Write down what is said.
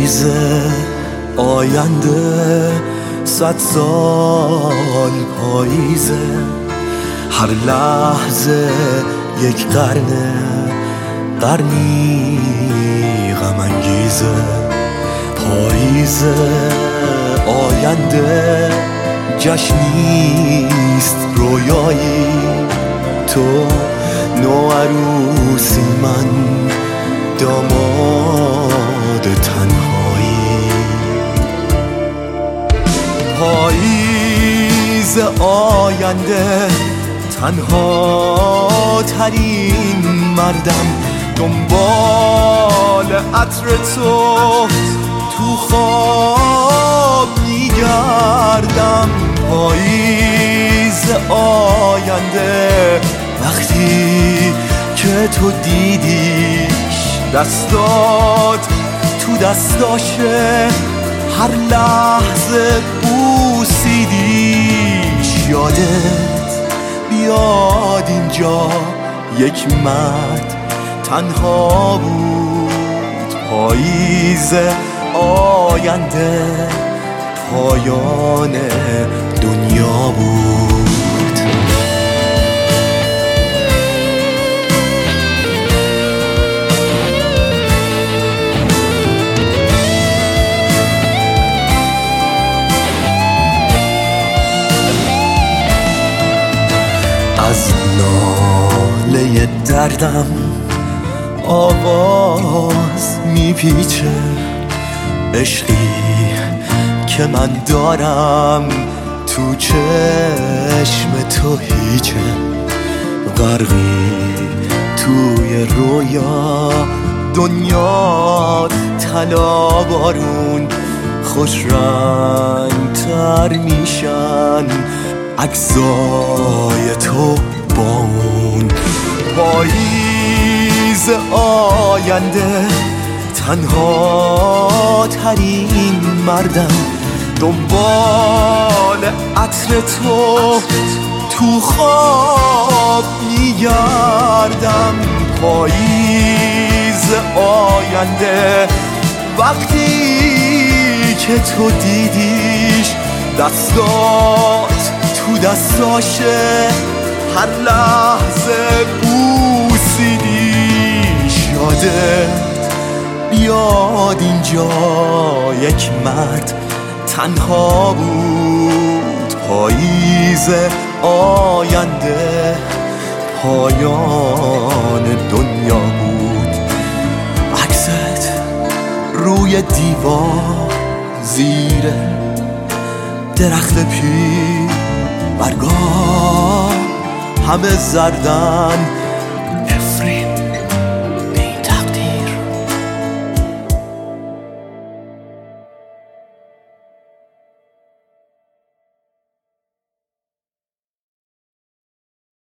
پاییزه آینده 100 سال پاییزه، هر لحظه یک قرنی غم انگیزه. پاییزه آینده جشنیست رویایی، تو نوعروسی من داماد تنهایی. پاییز آینده تنها ترین مردم، دنبال عطر تو خواب میگردم. پاییز آینده وقتی که تو دیدیش، دستات تو دستاشه، هر لحظه بوسیدیش. یادت بیاد اینجا یک مرد تنها بود. پاییز آینده پایان دنیا بود. از ناله دردم آواز میپیچه، عشقی که من دارم تو چشم تو هیچه. غرقی توی رویا، دنیا طلا بارون، خوش رنگ تر میشن عکسای تو با اون. پاییز آینده تنها ترین مردم، دنبال عطر تو خواب میگردم. پاییز آینده وقتی که تو دیدیش، دستات تو دستاشه، هر لحظه بوسیدیش. یادت بیاد اینجا یک مرد تنها بود. پاییز آینده پایان دنیا بود. عکست روی دیوار زیر درخت پیر، برگا همه زردن، نفرین